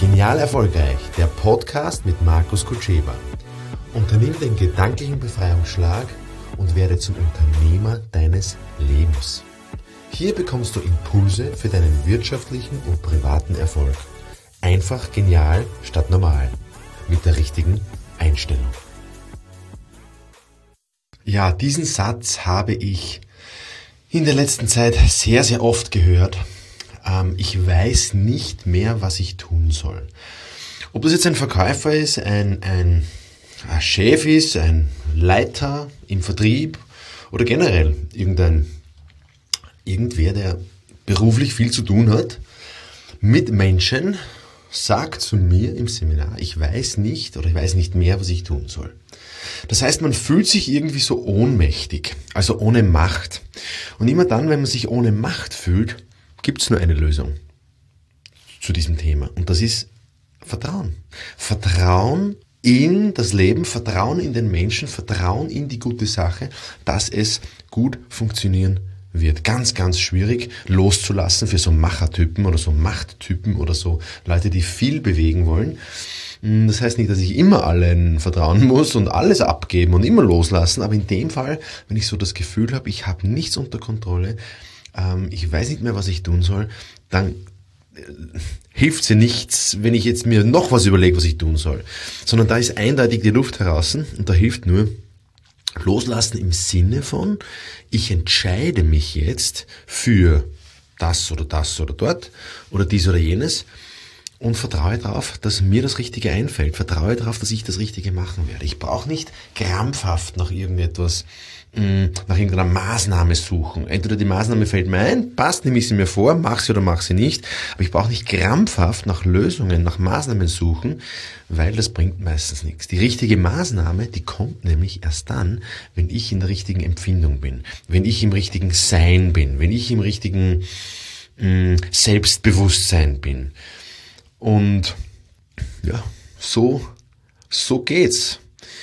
Genial erfolgreich, der Podcast mit Markus Kutscheba. Unternimm den gedanklichen Befreiungsschlag und werde zum Unternehmer deines Lebens. Hier bekommst du Impulse für deinen wirtschaftlichen und privaten Erfolg. Einfach genial statt normal. Mit der richtigen Einstellung. Ja, diesen Satz habe ich in der letzten Zeit sehr, sehr oft gehört. Ich weiß nicht mehr, was ich tun soll. Ob das jetzt ein Verkäufer ist, ein Chef ist, ein Leiter im Vertrieb oder generell irgendwer, der beruflich viel zu tun hat mit Menschen, sagt zu mir im Seminar, ich weiß nicht mehr, was ich tun soll. Das heißt, man fühlt sich irgendwie so ohnmächtig, also ohne Macht. Und immer dann, wenn man sich ohne Macht fühlt, gibt es nur eine Lösung zu diesem Thema. Und das ist Vertrauen. Vertrauen in das Leben, Vertrauen in den Menschen, Vertrauen in die gute Sache, dass es gut funktionieren wird. Ganz, ganz schwierig loszulassen für so Machertypen oder so Machttypen oder so Leute, die viel bewegen wollen. Das heißt nicht, dass ich immer allen vertrauen muss und alles abgeben und immer loslassen, aber in dem Fall, wenn ich so das Gefühl habe, ich habe nichts unter Kontrolle, ich weiß nicht mehr, was ich tun soll, dann hilft sie nichts, wenn ich jetzt mir noch was überlege, was ich tun soll. Sondern da ist eindeutig die Luft heraus und da hilft nur loslassen im Sinne von, ich entscheide mich jetzt für das oder dort oder dies oder jenes und vertraue darauf, dass mir das Richtige einfällt. Vertraue darauf, dass ich das Richtige machen werde. Ich brauche nicht krampfhaft nach irgendetwas, nach irgendeiner Maßnahme suchen. Entweder die Maßnahme fällt mir ein, passt, nehme ich sie mir vor, mache sie oder mache sie nicht. Aber ich brauche nicht krampfhaft nach Lösungen, nach Maßnahmen suchen, weil das bringt meistens nichts. Die richtige Maßnahme, die kommt nämlich erst dann, wenn ich in der richtigen Empfindung bin, wenn ich im richtigen Sein bin, wenn ich im richtigen Selbstbewusstsein bin. Und ja, so geht's.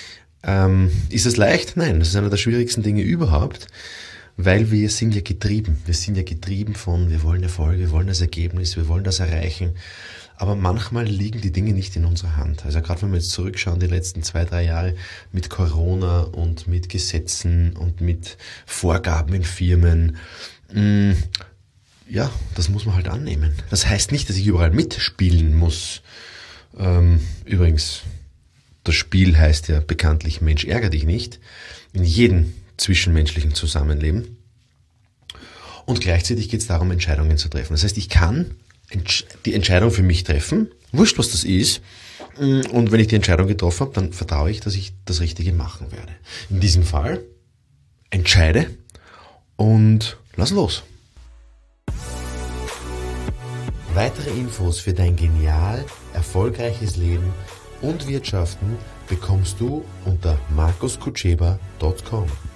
Ist es leicht? Nein, das ist einer der schwierigsten Dinge überhaupt, weil wir sind ja getrieben. Wir sind ja getrieben von, wir wollen Erfolg, wir wollen das Ergebnis, wir wollen das erreichen. Aber manchmal liegen die Dinge nicht in unserer Hand. Also gerade wenn wir jetzt zurückschauen, die letzten 2-3 Jahre mit Corona und mit Gesetzen und mit Vorgaben in Firmen, ja, das muss man halt annehmen. Das heißt nicht, dass ich überall mitspielen muss. Übrigens, das Spiel heißt ja bekanntlich Mensch, ärgere dich nicht, in jedem zwischenmenschlichen Zusammenleben. Und gleichzeitig geht es darum, Entscheidungen zu treffen. Das heißt, ich kann die Entscheidung für mich treffen, wurscht was das ist, und wenn ich die Entscheidung getroffen habe, dann vertraue ich, dass ich das Richtige machen werde. In diesem Fall entscheide und lass los. Weitere Infos für dein genial erfolgreiches Leben und Wirtschaften bekommst du unter markuskutscheba.com.